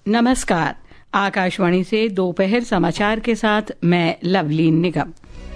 नमस्कार। आकाशवाणी से दोपहर समाचार के साथ मैं लवलीन निगम।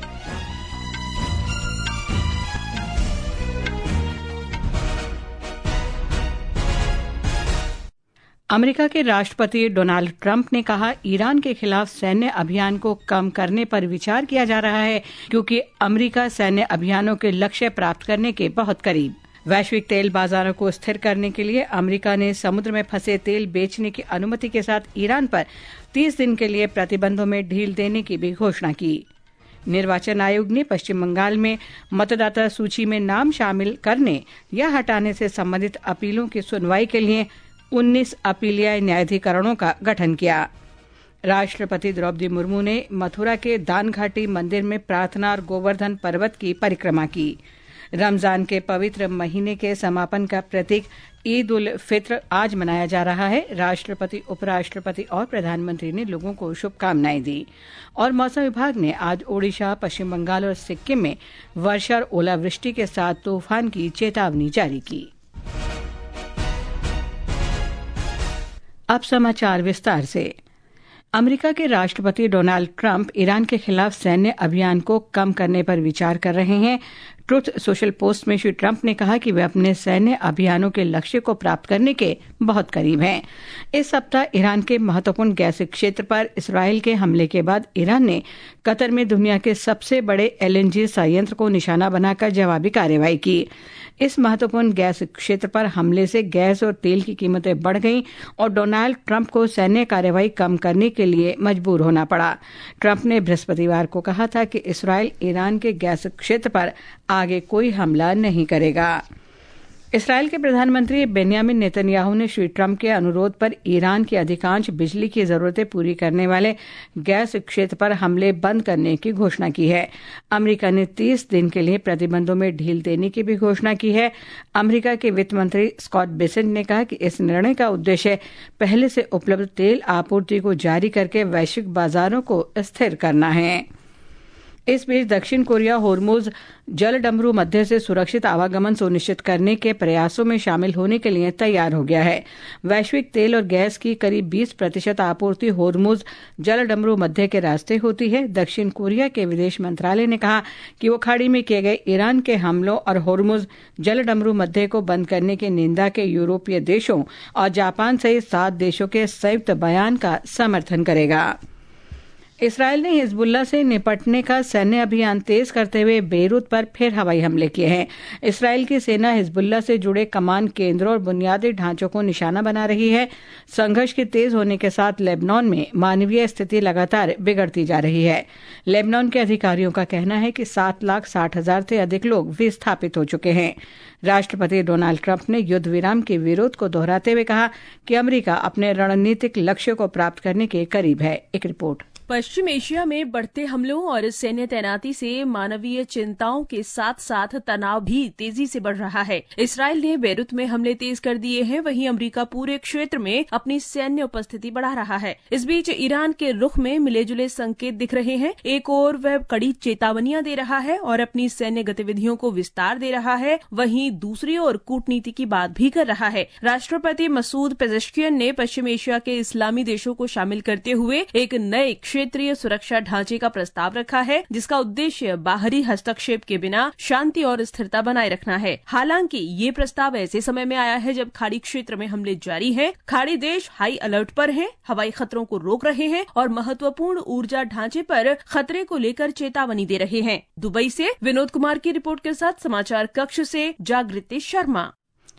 अमेरिका के राष्ट्रपति डोनाल्ड ट्रंप ने कहा, ईरान के खिलाफ सैन्य अभियान को कम करने पर विचार किया जा रहा है क्योंकि अमेरिका सैन्य अभियानों के लक्ष्य प्राप्त करने के बहुत करीब। वैश्विक तेल बाजारों को स्थिर करने के लिए अमेरिका ने समुद्र में फंसे तेल बेचने की अनुमति के साथ ईरान पर 30 दिन के लिए प्रतिबंधों में ढील देने की भी घोषणा की। निर्वाचन आयोग ने पश्चिम बंगाल में मतदाता सूची में नाम शामिल करने या हटाने से संबंधित अपीलों की सुनवाई के लिए 19 अपीलीय न्यायाधिकरणों का गठन किया। राष्ट्रपति द्रौपदी मुर्मू ने मथुरा के दानघाटी मंदिर में प्रार्थना और गोवर्धन पर्वत की परिक्रमा की। रमजान के पवित्र महीने के समापन का प्रतीक ईद उल फित्र आज मनाया जा रहा है। राष्ट्रपति, उपराष्ट्रपति और प्रधानमंत्री ने लोगों को शुभकामनाएं दी। और मौसम विभाग ने आज ओडिशा, पश्चिम बंगाल और सिक्किम में वर्षा और ओलावृष्टि के साथ तूफान की चेतावनी जारी की। अब समाचार विस्तार से। अमेरिका के राष्ट्रपति डोनाल्ड ट्रंप ईरान के खिलाफ सैन्य अभियान को कम करने पर विचार कर रहे हैं। ट्रुथ सोशल पोस्ट में श्री ट्रंप ने कहा कि वे अपने सैन्य अभियानों के लक्ष्य को प्राप्त करने के बहुत करीब हैं। इस सप्ताह ईरान के महत्वपूर्ण गैस क्षेत्र पर इसराइल के हमले के बाद ईरान ने कतर में दुनिया के सबसे बड़े एलएनजी संयंत्र को निशाना बनाकर जवाबी कार्रवाई की। इस महत्वपूर्ण गैस क्षेत्र पर हमले से गैस और तेल की कीमतें बढ़ गईं और डोनाल्ड ट्रंप को सैन्य कार्रवाई कम करने के लिए मजबूर होना पड़ा। ट्रंप ने बृहस्पतिवार को कहा था कि इसराइल ईरान के गैस क्षेत्र पर आगे कोई हमला नहीं करेगा। इसराइल के प्रधानमंत्री बेन्यामिन नेतन्याहू ने श्री ट्रंप के अनुरोध पर ईरान की अधिकांश बिजली की जरूरतें पूरी करने वाले गैस क्षेत्र पर हमले बंद करने की घोषणा की है। अमेरिका ने 30 दिन के लिए प्रतिबंधों में ढील देने की भी घोषणा की है। अमेरिका के वित्त मंत्री स्कॉट बेसेंट ने कहा कि इस निर्णय का उद्देश्य पहले से उपलब्ध तेल आपूर्ति को जारी करके वैश्विक बाजारों को स्थिर करना है। इस बीच दक्षिण कोरिया होर्मुज जलडमरू मध्य से सुरक्षित आवागमन सुनिश्चित करने के प्रयासों में शामिल होने के लिए तैयार हो गया है। वैश्विक तेल और गैस की करीब 20% आपूर्ति होर्मुज जलडमरू मध्य के रास्ते होती है। दक्षिण कोरिया के विदेश मंत्रालय ने कहा कि वो खाड़ी में किए गए ईरान के हमलों और होर्मुज जलडमरू मध्य को बंद करने की निंदा के यूरोपीय देशों और जापान सहित 7 देशों के संयुक्त बयान का समर्थन करेगा। इसराइल ने हिजबुल्लाह से निपटने का सैन्य अभियान तेज करते हुए बेरूत पर फिर हवाई हमले किए हैं। इसराइल की सेना हिजबुल्लाह से जुड़े कमान केंद्रों और बुनियादी ढांचों को निशाना बना रही है। संघर्ष के तेज होने के साथ लेबनान में मानवीय स्थिति लगातार बिगड़ती जा रही है। लेबनान के अधिकारियों का कहना है कि 7,60,000 से अधिक लोग विस्थापित हो चुके हैं। राष्ट्रपति डोनाल्ड ट्रंप ने युद्ध विराम के विरोध को दोहराते हुए कहा कि अमेरिका अपने रणनीतिक लक्ष्य को प्राप्त करने के करीब है। एक रिपोर्ट। पश्चिम एशिया में बढ़ते हमलों और सैन्य तैनाती से मानवीय चिंताओं के साथ साथ तनाव भी तेजी से बढ़ रहा है। इसराइल ने बेरूत में हमले तेज कर दिए हैं, वहीं अमेरिका पूरे क्षेत्र में अपनी सैन्य उपस्थिति बढ़ा रहा है। इस बीच ईरान के रुख में मिले जुले संकेत दिख रहे हैं। एक ओर वह कड़ी चेतावनियां दे रहा है और अपनी सैन्य गतिविधियों को विस्तार दे रहा है, वहीं दूसरी ओर कूटनीति की बात भी कर रहा है। राष्ट्रपति मसूद पेजेश्कियन ने पश्चिम एशिया के इस्लामी देशों को शामिल करते हुए एक नए क्षेत्रीय सुरक्षा ढांचे का प्रस्ताव रखा है, जिसका उद्देश्य बाहरी हस्तक्षेप के बिना शांति और स्थिरता बनाए रखना है। हालांकि ये प्रस्ताव ऐसे समय में आया है जब खाड़ी क्षेत्र में हमले जारी हैं। खाड़ी देश हाई अलर्ट पर हैं, हवाई खतरों को रोक रहे हैं और महत्वपूर्ण ऊर्जा ढांचे पर खतरे को लेकर चेतावनी दे रहे हैं। दुबई से विनोद कुमार की रिपोर्ट के साथ समाचार कक्ष से जागृति शर्मा।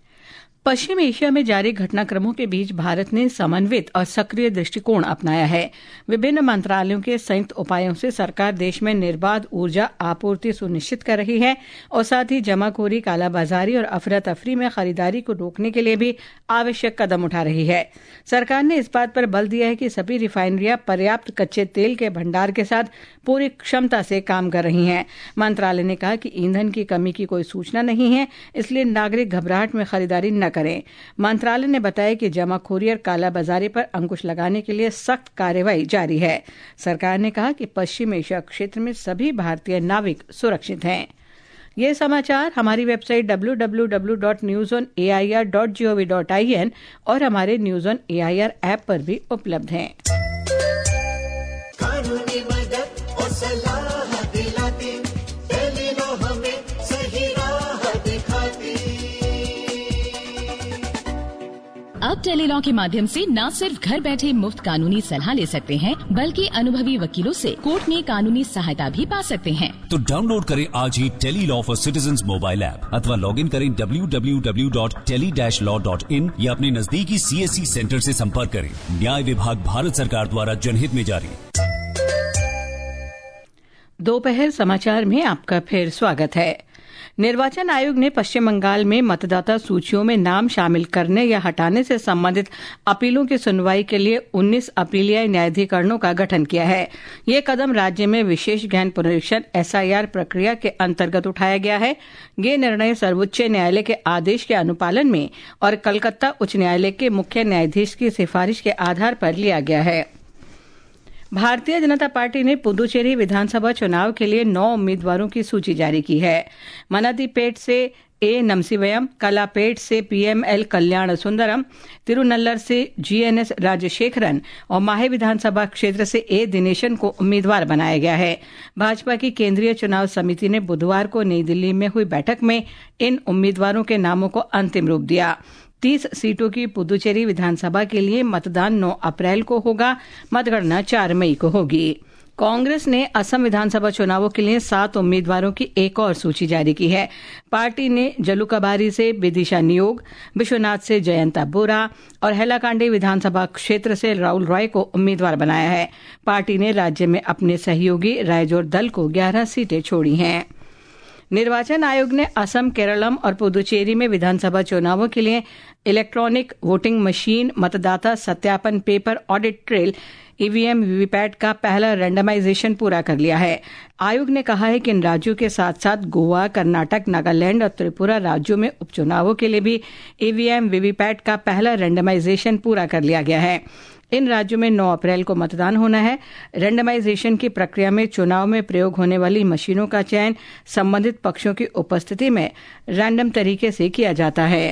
पश्चिम एशिया में जारी घटनाक्रमों के बीच भारत ने समन्वित और सक्रिय दृष्टिकोण अपनाया है। विभिन्न मंत्रालयों के संयुक्त उपायों से सरकार देश में निर्बाध ऊर्जा आपूर्ति सुनिश्चित कर रही है और साथ ही जमाखोरी, कालाबाजारी और अफरा तफरी में खरीदारी को रोकने के लिए भी आवश्यक कदम उठा रही है। सरकार ने इस बात पर बल दिया है कि सभी रिफाइनरियां पर्याप्त कच्चे तेल के भंडार के साथ पूरी क्षमता से काम कर रही हैं। मंत्रालय ने कहा कि ईंधन की कमी की कोई सूचना नहीं है, इसलिए नागरिक घबराहट में खरीदारी न करें। मंत्रालय ने बताया कि जमाखोरी और कालाबाजारी पर अंकुश लगाने के लिए सख्त कार्रवाई जारी है। सरकार ने कहा कि पश्चिम एशिया क्षेत्र में सभी भारतीय नाविक सुरक्षित हैं। ये समाचार हमारी वेबसाइट www.newsonair.gov.in और हमारे न्यूज ऑन एआईआर ऐप पर भी उपलब्ध हैं। कानूनी मदद और सलाह दिलाती, टेलीलॉ हमें सही राह दिखाती। अब टेलीलॉ के माध्यम से न सिर्फ घर बैठे मुफ्त कानूनी सलाह ले सकते हैं, बल्कि अनुभवी वकीलों से कोर्ट में कानूनी सहायता भी पा सकते हैं। तो डाउनलोड करें आज ही Telelaw for citizens mobile app अथवा लॉग इन करें www.tele-law.in या अपने नजदीकी CSC सेंटर से संपर्क करें। न्याय विभाग भारत सरकार द्वारा जनहित में जारी। दोपहर समाचार में आपका फिर स्वागत है। निर्वाचन आयोग ने पश्चिम बंगाल में मतदाता सूचियों में नाम शामिल करने या हटाने से संबंधित अपीलों की सुनवाई के लिए 19 अपीलीय न्यायाधिकरणों का गठन किया है। ये कदम राज्य में विशेष गहन पुनरीक्षण SIR प्रक्रिया के अंतर्गत उठाया गया है। ये निर्णय सर्वोच्च न्यायालय के आदेश के अनुपालन में और कलकत्ता उच्च न्यायालय के मुख्य न्यायाधीश की सिफारिश के आधार पर लिया गया है। भारतीय जनता पार्टी ने पुदुचेरी विधानसभा चुनाव के लिए 9 उम्मीदवारों की सूची जारी की है। मनादीपेट से A नमसिवयम, कलापेट से PML कल्याण सुंदरम, तिरुनल्लर से GNS राजशेखरन और माहे विधानसभा क्षेत्र से A दिनेशन को उम्मीदवार बनाया गया है। भाजपा की केंद्रीय चुनाव समिति ने बुधवार को नई दिल्ली में हुई बैठक में इन उम्मीदवारों के नामों को अंतिम रूप दिया। 30 सीटों की पुदुचेरी विधानसभा के लिए मतदान 9 अप्रैल को होगा। मतगणना 4 मई को होगी। कांग्रेस ने असम विधानसभा चुनावों के लिए 7 उम्मीदवारों की एक और सूची जारी की है। पार्टी ने जलुकबारी से विदिशा नियोग, विश्वनाथ से जयंता बोरा और हैलाकांडी विधानसभा क्षेत्र से राहुल रॉय को उम्मीदवार बनाया है। पार्टी ने राज्य में अपने सहयोगी रायजोर दल को 11 सीटें छोड़ी हैं। निर्वाचन आयोग ने असम, केरलम और पुदुचेरी में विधानसभा चुनावों के लिए इलेक्ट्रॉनिक वोटिंग मशीन, मतदाता सत्यापन paper, audit trail, EVM VVPAT का पहला रैंडमाइजेशन पूरा कर लिया है। आयोग ने कहा है कि इन राज्यों के साथ साथ गोवा, कर्नाटक, नागालैंड और त्रिपुरा राज्यों में उपचुनावों के लिए भी EVM वीवीपैट का पहला रैंडमाइजेशन पूरा कर लिया गया है। इन राज्यों में 9 अप्रैल को मतदान होना है। रैंडमाइजेशन की प्रक्रिया में चुनाव में प्रयोग होने वाली मशीनों का चयन संबंधित पक्षों की उपस्थिति में रैंडम तरीके से किया जाता है।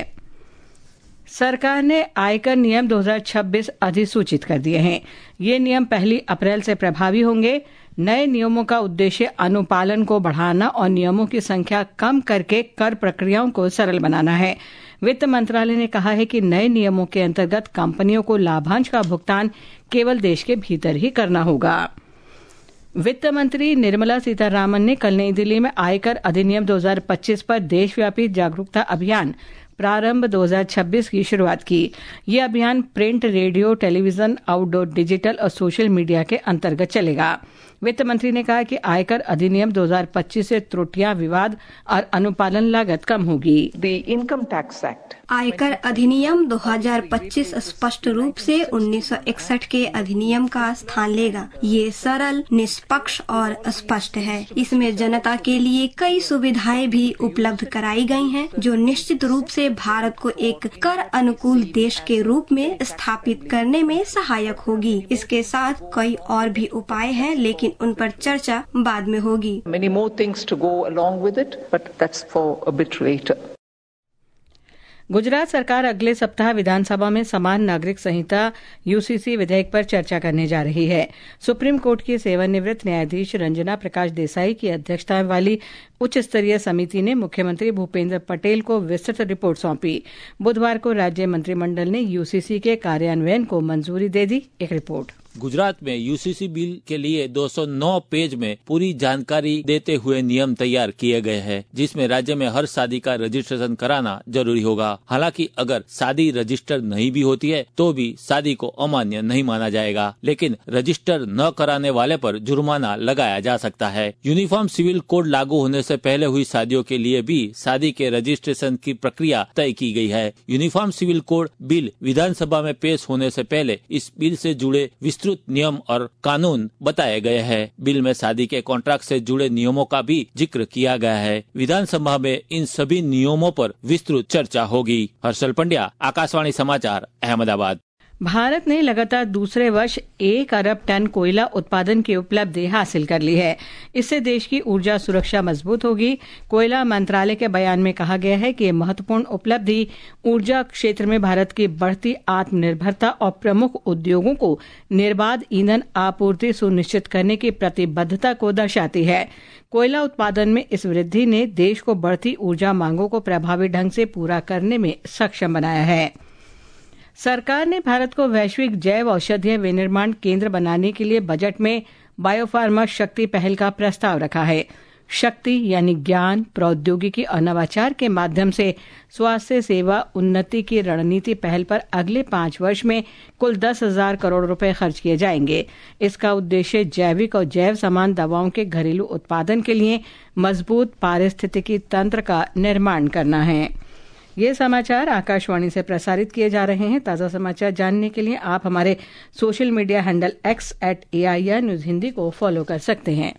सरकार ने आयकर नियम 2026 अधिसूचित कर दिए हैं। ये नियम 1 अप्रैल से प्रभावी होंगे। नए नियमों का उद्देश्य अनुपालन को बढ़ाना और नियमों की संख्या कम करके कर प्रक्रियाओं को सरल बनाना है। वित्त मंत्रालय ने कहा है कि नए नियमों के अंतर्गत कंपनियों को लाभांश का भुगतान केवल देश के भीतर ही करना होगा। वित्त मंत्री निर्मला सीतारामन ने कल नई दिल्ली में आयकर अधिनियम 2025 पर देशव्यापी जागरूकता अभियान प्रारंभ 2026 की शुरुआत की। यह अभियान print, radio, television, outdoor, digital और सोशल मीडिया के अंतर्गत चलेगा। वित्त मंत्री ने कहा कि आयकर अधिनियम 2025 से त्रुटियां, विवाद और अनुपालन लागत कम होगी। इनकम टैक्स एक्ट आयकर अधिनियम 2025 स्पष्ट रूप से 1961 के अधिनियम का स्थान लेगा। ये सरल, निष्पक्ष और स्पष्ट है। इसमें जनता के लिए कई सुविधाएं भी उपलब्ध कराई गई हैं, जो निश्चित रूप से भारत को एक कर अनुकूल देश के रूप में स्थापित करने में सहायक होगी। इसके साथ कई और भी उपाय हैं, लेकिन उन पर चर्चा बाद में होगी। Many more things to go along with it, but that's for a bit later. Gujarat सरकार अगले सप्ताह विधानसभा में समान नागरिक संहिता UCC विधेयक पर चर्चा करने जा रही है। सुप्रीम कोर्ट की सेवानिवृत्त न्यायाधीश रंजना प्रकाश देसाई की अध्यक्षता वाली उच्च स्तरीय समिति ने मुख्यमंत्री भूपेंद्र पटेल को विस्तृत रिपोर्ट सौंपी। बुधवार को राज्य मंत्रिमंडल ने UCC के कार्यान्वयन को मंजूरी दे दी। एक रिपोर्ट। गुजरात में UCC बिल के लिए 209 पेज में पूरी जानकारी देते हुए नियम तैयार किए गए हैं, जिसमें राज्य में हर शादी का रजिस्ट्रेशन कराना जरूरी होगा। हालांकि अगर शादी रजिस्टर नहीं भी होती है तो भी शादी को अमान्य नहीं माना जाएगा, लेकिन रजिस्टर न कराने वाले पर जुर्माना लगाया जा सकता है। यूनिफॉर्म सिविल कोड लागू होने से पहले हुई शादियों के लिए भी शादी के रजिस्ट्रेशन की प्रक्रिया तय की गई है। यूनिफॉर्म सिविल कोड बिल विधानसभा में पेश होने से पहले इस बिल से जुड़े विस्तृत नियम और कानून बताए गए हैं। बिल में शादी के कॉन्ट्रैक्ट से जुड़े नियमों का भी जिक्र किया गया है। विधानसभा में इन सभी नियमों पर विस्तृत चर्चा होगी। हर्षल पंड्या, आकाशवाणी समाचार, अहमदाबाद। भारत ने लगातार दूसरे वर्ष 1 अरब टन कोयला उत्पादन की उपलब्धि हासिल कर ली है। इससे देश की ऊर्जा सुरक्षा मजबूत होगी। कोयला मंत्रालय के बयान में कहा गया है कि ये महत्वपूर्ण उपलब्धि ऊर्जा क्षेत्र में भारत की बढ़ती आत्मनिर्भरता और प्रमुख उद्योगों को निर्बाध ईंधन आपूर्ति सुनिश्चित करने की प्रतिबद्धता को दर्शाती है। कोयला उत्पादन में इस वृद्धि ने देश को बढ़ती ऊर्जा मांगों को प्रभावी ढंग से पूरा करने में सक्षम बनाया है। सरकार ने भारत को वैश्विक जैव औषधीय विनिर्माण केंद्र बनाने के लिए बजट में बायोफार्मा शक्ति पहल का प्रस्ताव रखा है। शक्ति यानी ज्ञान, प्रौद्योगिकी और नवाचार के माध्यम से स्वास्थ्य सेवा उन्नति की रणनीति पहल पर अगले 5 वर्ष में कुल 10,000 करोड़ रुपए खर्च किए जाएंगे। इसका उद्देश्य जैविक और जैव समान दवाओं के घरेलू उत्पादन के लिए मजबूत पारिस्थितिकी तंत्र का निर्माण करना है। ये समाचार आकाशवाणी से प्रसारित किए जा रहे हैं। ताज़ा समाचार जानने के लिए आप हमारे social media handle x@AIR news Hindi को फॉलो कर सकते हैं।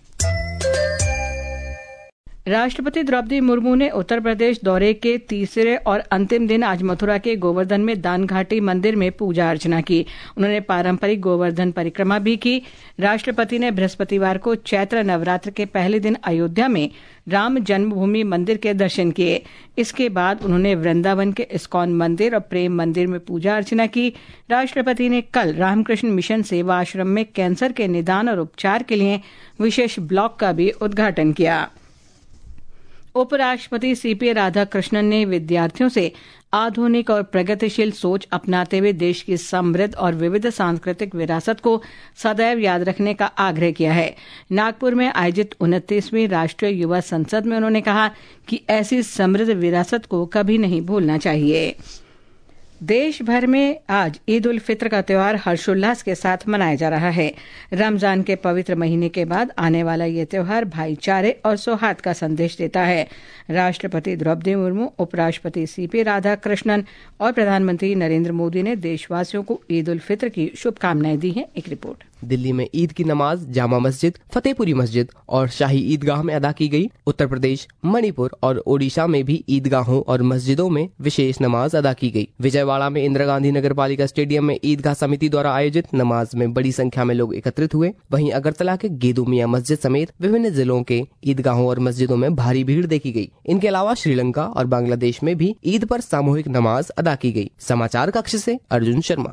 राष्ट्रपति द्रौपदी मुर्मू ने उत्तर प्रदेश दौरे के तीसरे और अंतिम दिन आज मथुरा के गोवर्धन में दानघाटी मंदिर में पूजा अर्चना की। उन्होंने पारंपरिक गोवर्धन परिक्रमा भी की। राष्ट्रपति ने बृहस्पतिवार को चैत्र नवरात्र के पहले दिन अयोध्या में राम जन्मभूमि मंदिर के दर्शन किए। इसके बाद उन्होंने वृंदावन के इस्कॉन मंदिर और प्रेम मंदिर में पूजा अर्चना की। राष्ट्रपति ने कल रामकृष्ण मिशन सेवा आश्रम में कैंसर के निदान और उपचार के लिए विशेष ब्लॉक का भी उद्घाटन किया। उपराष्ट्रपति सीपी राधाकृष्णन ने विद्यार्थियों से आधुनिक और प्रगतिशील सोच अपनाते हुए देश की समृद्ध और विविध सांस्कृतिक विरासत को सदैव याद रखने का आग्रह किया है। नागपुर में आयोजित 29वीं राष्ट्रीय युवा संसद में उन्होंने कहा कि ऐसी समृद्ध विरासत को कभी नहीं भूलना चाहिए। देश भर में आज ईद उल फित्र का त्योहार हर्षोल्लास के साथ मनाया जा रहा है। रमजान के पवित्र महीने के बाद आने वाला ये त्योहार भाईचारे और सौहार्द का संदेश देता है। राष्ट्रपति द्रौपदी मुर्मू, उपराष्ट्रपति सीपी राधाकृष्णन और प्रधानमंत्री नरेंद्र मोदी ने देशवासियों को ईद उल फित्र की शुभकामनाएं दी हैं। एक रिपोर्ट। दिल्ली में ईद की नमाज जामा मस्जिद, फतेहपुरी मस्जिद और शाही ईदगाह में अदा की गई। उत्तर प्रदेश, मणिपुर और ओडिशा में भी ईदगाहों और मस्जिदों में विशेष नमाज अदा की गई। विजयवाड़ा में इंदिरा गांधी नगर पालिका स्टेडियम में ईदगाह समिति द्वारा आयोजित नमाज में बड़ी संख्या में लोग एकत्रित हुए। वहीं अगरतला के गेदू मियां मस्जिद समेत विभिन्न जिलों के ईदगाहों और मस्जिदों में भारी भीड़ देखी गई। इनके अलावा श्रीलंका और बांग्लादेश में भी ईद पर सामूहिक नमाज अदा की गई। समाचार कक्ष से अर्जुन शर्मा।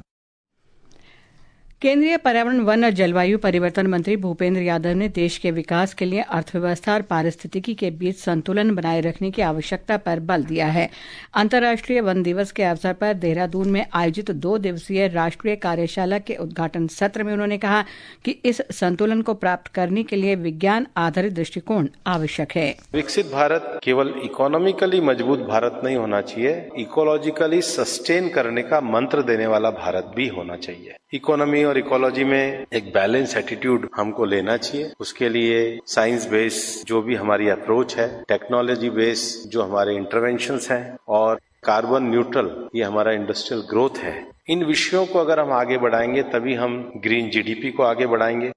केंद्रीय पर्यावरण, वन और जलवायु परिवर्तन मंत्री भूपेंद्र यादव ने देश के विकास के लिए अर्थव्यवस्था और पारिस्थितिकी के बीच संतुलन बनाए रखने की आवश्यकता पर बल दिया है। अंतर्राष्ट्रीय वन दिवस के अवसर पर देहरादून में आयोजित 2 दिवसीय राष्ट्रीय कार्यशाला के उद्घाटन सत्र में उन्होंने कहा कि इस संतुलन को प्राप्त करने के लिए विज्ञान आधारित दृष्टिकोण आवश्यक है। विकसित भारत केवल इकोनॉमिकली मजबूत भारत नहीं होना चाहिए, इकोलॉजिकली सस्टेन करने का मंत्र देने वाला भारत भी होना चाहिए। इकोनॉमी और इकोलॉजी में एक बैलेंस एटीट्यूड हमको लेना चाहिए। उसके लिए साइंस बेस जो भी हमारी अप्रोच है, टेक्नोलॉजी बेस जो हमारे इंटरवेंशंस हैं और कार्बन न्यूट्रल ये हमारा इंडस्ट्रियल ग्रोथ है। इन विषयों को अगर हम आगे बढ़ाएंगे तभी हम ग्रीन जीडीपी को आगे बढ़ाएंगे।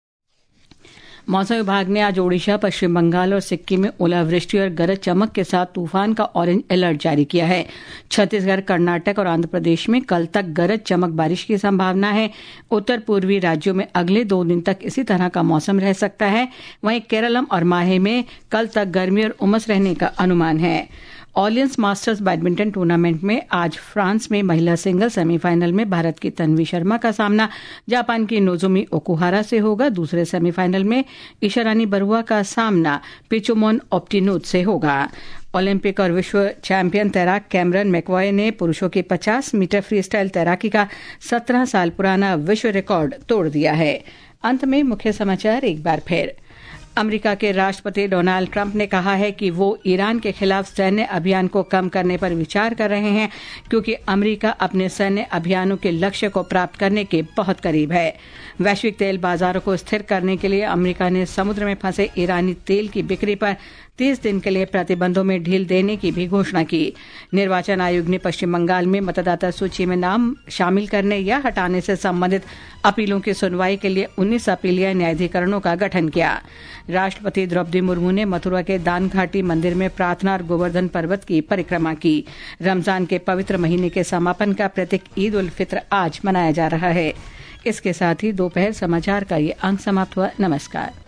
मौसम विभाग ने आज ओडिशा, पश्चिम बंगाल और सिक्किम में ओलावृष्टि और गरज चमक के साथ तूफान का ऑरेंज अलर्ट जारी किया है। छत्तीसगढ़, कर्नाटक और आंध्र प्रदेश में कल तक गरज चमक बारिश की संभावना है। उत्तर पूर्वी राज्यों में अगले 2 दिन तक इसी तरह का मौसम रह सकता है। वहीं केरलम और माहे में कल तक गर्मी और उमस रहने का अनुमान है। ऑलियंस मास्टर्स बैडमिंटन टूर्नामेंट में आज फ्रांस में महिला सिंगल सेमीफाइनल में भारत की तन्वी शर्मा का सामना जापान की नोजोमी ओकुहारा से होगा। दूसरे सेमीफाइनल में ईशारानी बरुआ का सामना पिचुमोन ऑप्टिनूत से होगा। ओलंपिक और विश्व चैंपियन तैराक कैमरन मैकवॉय ने पुरुषों की 50 मीटर फ्री स्टाइल तैराकी का 17 साल पुराना विश्व रिकॉर्ड तोड़ दिया है। अंत में मुख्य समाचार एक बार फिर। अमेरिका के राष्ट्रपति डोनाल्ड ट्रंप ने कहा है कि वो ईरान के खिलाफ सैन्य अभियान को कम करने पर विचार कर रहे हैं, क्योंकि अमेरिका अपने सैन्य अभियानों के लक्ष्य को प्राप्त करने के बहुत करीब है। वैश्विक तेल बाजारों को स्थिर करने के लिए अमेरिका ने समुद्र में फंसे ईरानी तेल की बिक्री पर 30 दिन के लिए प्रतिबंधों में ढील देने की भी घोषणा की। निर्वाचन आयोग ने पश्चिम बंगाल में मतदाता सूची में नाम शामिल करने या हटाने से संबंधित अपीलों की सुनवाई के लिए 19 अपीलीय न्यायाधिकरणों का गठन किया। राष्ट्रपति द्रौपदी मुर्मू ने मथुरा के दान घाटी मंदिर में प्रार्थना और गोवर्धन पर्वत की परिक्रमा की। रमजान के पवित्र महीने के समापन का प्रतीक ईद उल फित्र आज मनाया जा रहा है। इसके साथ ही दोपहर समाचार का ये अंक समाप्त हुआ। नमस्कार।